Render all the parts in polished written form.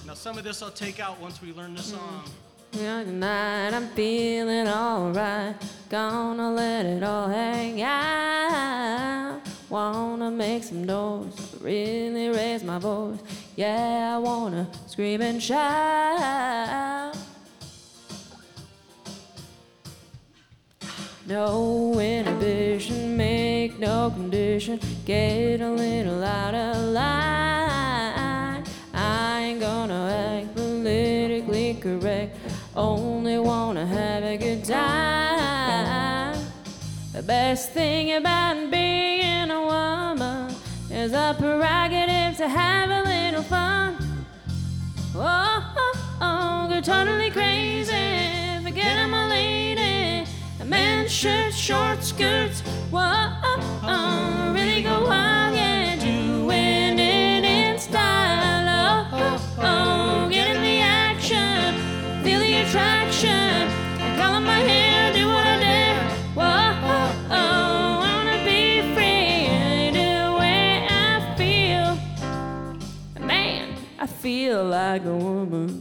Now some of this I'll take out once we learn the song. Yeah, tonight I'm feeling alright. Gonna let it all hang out. Wanna make some noise, really raise my voice. Yeah, I wanna scream and shout. No inhibition, make no condition. Get a little out of line. I ain't gonna act politically correct. Only wanna have a good time. The best thing about being a woman is a prerogative to have a little fun. Oh, oh, oh, go totally crazy. Forget I'm a lady. A man's shirt, short skirts. Whoa, oh, oh, really go wild, yeah. Doing it in style. Oh, oh, oh, get in the action. Feel the attraction. Color my hair, do what I dare. Whoa, oh, oh, I wanna be free. The way I feel. Man, I feel like a woman.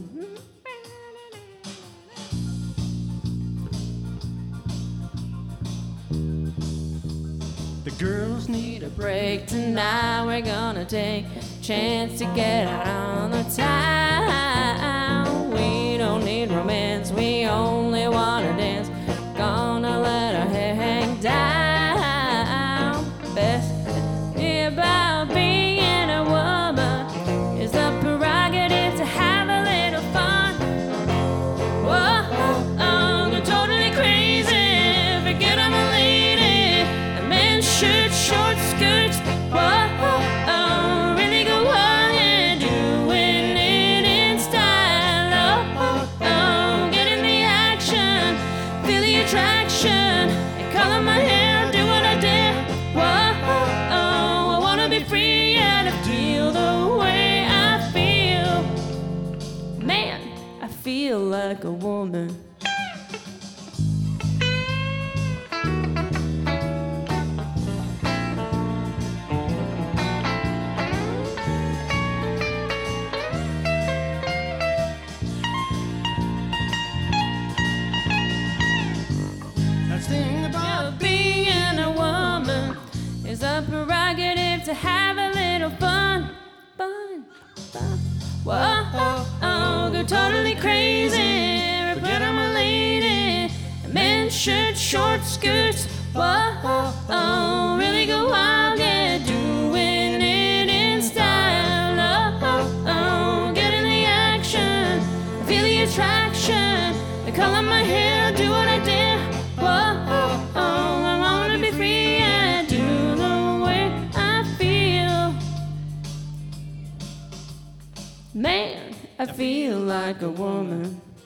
The girls need a Break tonight, we're gonna take a chance to get out on the town. We don't need romance, we only wanna dance. Gonna let our hair hang down. Best thing about being a woman is the prerogative to have a little fun. Whoa, oh, oh, go totally crazy. Forget I'm a lady. A man's shirt, short skirts. Whoa, oh, oh, really go wild, yeah. Doing it in style. Oh, oh, oh, get in the action. Feel the attraction. And color my hair, do what I dare. Whoa, oh, oh, I wanna be free and I feel the way I feel. Man, I feel like a woman. That's the thing about Being a woman is a prerogative to have a little fun. Fun, fun. Whoa, oh, oh, go totally crazy. Forget I'm a lady. A man's shirt, short skirts. Whoa, oh, oh, really go wild, yeah. Doing it in style. Oh, oh, oh, get in the action. Feel the attraction. The color my hair, do what I dare. Whoa, oh, oh, I wanna be free and do the way I feel. Man, I feel like a woman.